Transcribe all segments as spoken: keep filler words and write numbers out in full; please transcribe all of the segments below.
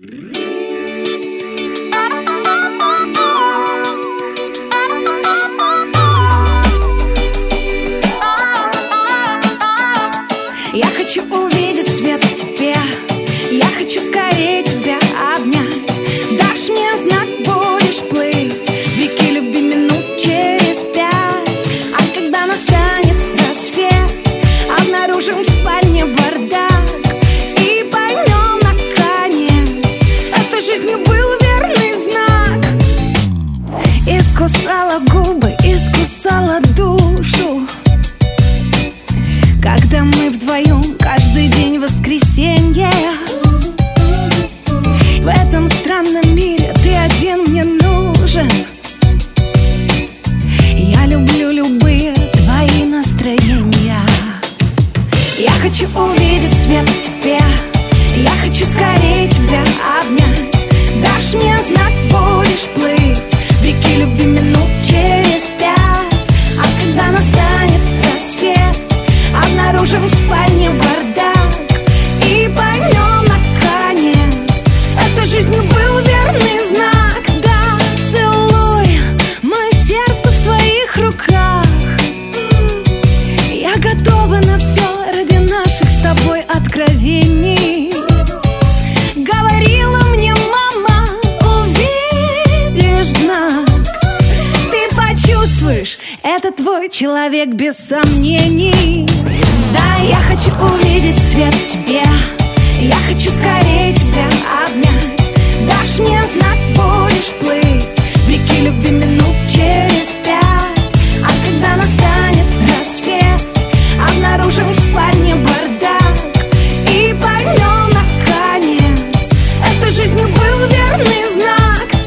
Я хочу увидеть свет в тебе, я хочу скорее тебя обнять. Дашь мне знак, будешь плыть в реке любви минут через пять. А когда настанет рассвет, обнаружим в спальне бардак и поймем наконец, этой жизни был верный знак. Искусала губы, искусала душу, когда мы вдвоем каждый день воскресенье. В этом странном мире ты один мне нужен. Я люблю любые твои настроения. Я хочу увидеть свет в тебе, я хочу скорее тебя обнять. Дашь мне знак, будешь плыть в реке любви минут через пять. А когда настанет рассвет, обнаружим в спальне бардак и поймем наконец, этой жизни был верный знак. Да, целуй мое сердце в твоих руках. Я готова на все ради наших с тобой откровений. Говорила мне мама, увидишь знак, ты почувствуешь, это твой человек без сомнений. Да, я хочу увидеть свет в тебе, я хочу скорее тебя обнять. Дашь мне знак, будешь плыть в реке любви минут через пять. А когда настанет рассвет, обнаружим в спальне бардак и поймем наконец, этой жизни был верный знак.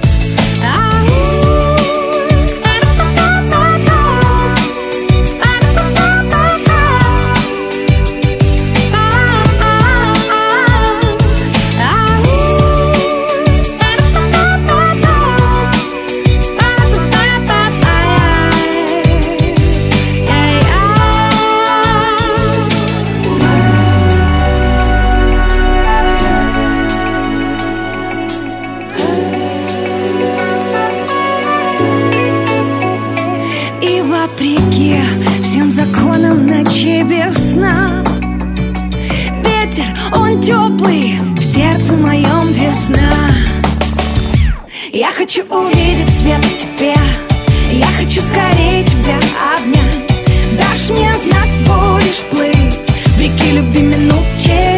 И вопреки всем законам ночи без сна, ветер, он теплый, в сердце моем весна. Я хочу увидеть свет в тебе, я хочу скорее тебя обнять. Дашь мне знак, будешь плыть в реке любви минут через